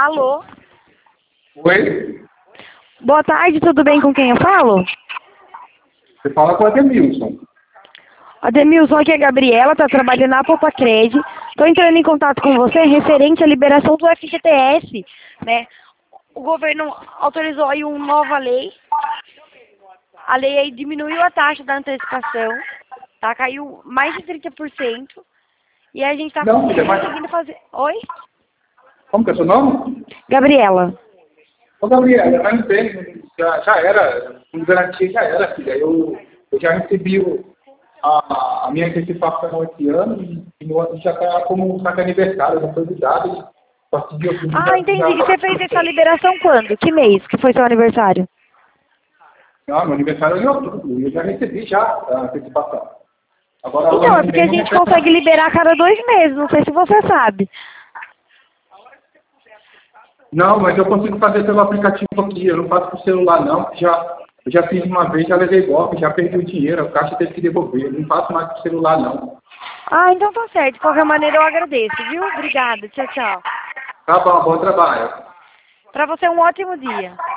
Alô? Oi? Boa tarde, tudo bem com quem eu falo? Você fala com o Ademilson. Ademilson, aqui é a Gabriela, tá trabalhando na Popacred. Tô entrando em contato com você referente à liberação do FGTS, né? O governo autorizou aí uma nova lei. A lei aí diminuiu a taxa da antecipação, tá? Caiu mais de 30%. E a gente tá Não, filha, conseguindo fazer... Oi? Como que é seu nome? Gabriela. Ô, Gabriela, mas não tem, já era, com garantia já era, filha. Eu já recebi a minha antecipação esse ano e no outro já está como saque aniversário, já foi dado. A partir de outubro Ah, entendi. E você fez essa liberação quando? Que mês que foi seu aniversário? Não, meu aniversário é em outubro, eu já recebi já a antecipação. Agora, Então, ano é que porque a vem, não gente recebe consegue nada. liberar a cada 2 meses, não sei se você sabe. Não, mas eu consigo fazer pelo aplicativo aqui, eu não faço por celular não, porque eu já fiz uma vez, já levei golpe, já perdi o dinheiro, a caixa teve que devolver, eu não faço mais por celular não. Ah, então tá certo. De qualquer maneira eu agradeço, viu? Obrigada. Tchau, tchau. Tá bom, bom trabalho. Pra você um ótimo dia.